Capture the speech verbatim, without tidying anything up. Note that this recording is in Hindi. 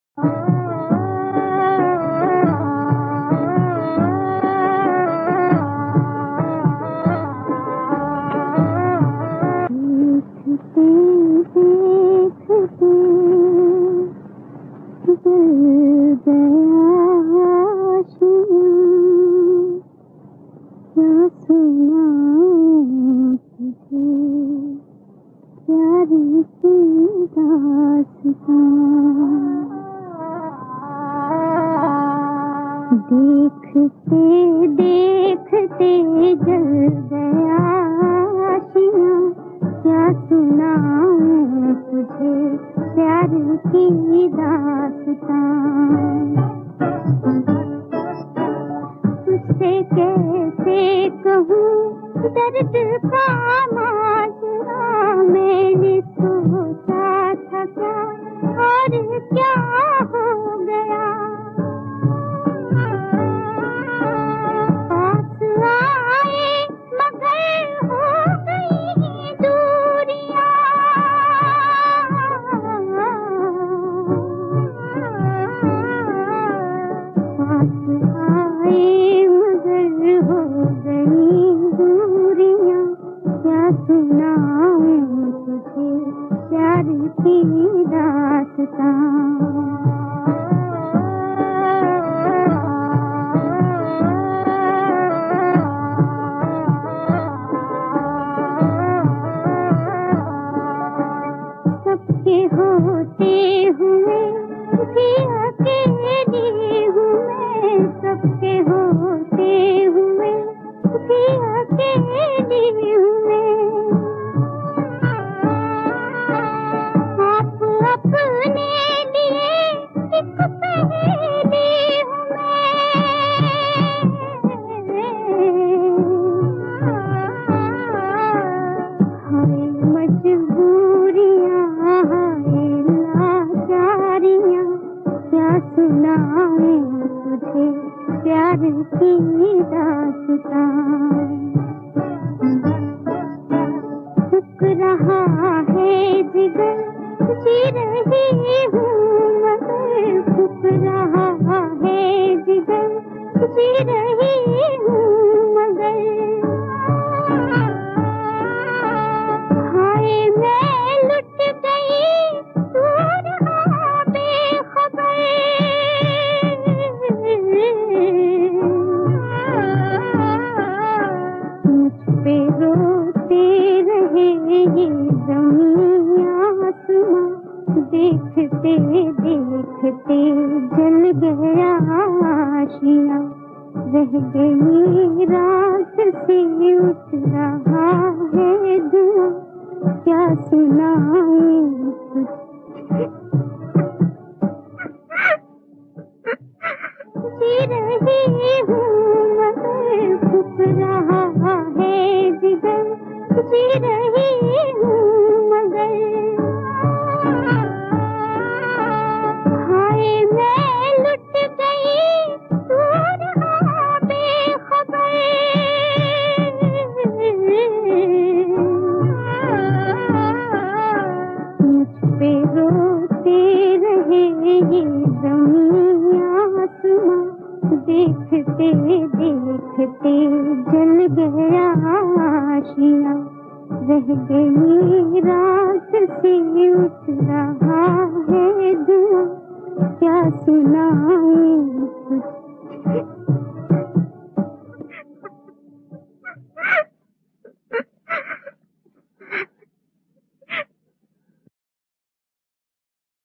देखते देखते जल गया आशियाँ, क्या सुनाऊं तुझे प्यार की दास्तां। तुझसे कैसे कहूँ दर्द का माजरा, मैंने सोचा था क्या और क्या हो गया। पास आए मगर हो गई दूरियां, पास आए मगर हो गई दूरियां, क्या सुनाऊं तुझे प्यार की दास्तां। सबके होते हुए भी अकेली हूँ मैं, सबके होते हुए भी अकेली हूँ मैं। आप अपने लिए एक पहेली हूँ मैं। हाय मजबूरियाँ, हाय लाचारियाँ, क्या सुनाऊं तुझे प्यार की दास्तां। थक रहा है जिगर जी रही हूँ मगर, थक रहा है जिगर जी रही हूँ मगर। हाय मैं लुट गई तू रहा बेखबर। मुझ पे रोते रहे ये ज़मीं आसमां, देखते देखते जल गया आशियाँ। रह गई रात से उठ रहा है धुआं, क्या सुनाऊं तुझे। जी रही हूँ मगर फूक रहा है जिगर, जी रही हूँ मगर। हाय मैं लुट गई तू रहा बेखबर। मुझ पे रोते रहे ये ज़मीं आसमां, देखते देखते जल गया आशियाँ। रह गई रात से उठ रहा है धुआं, क्या सुनाऊं तुझे।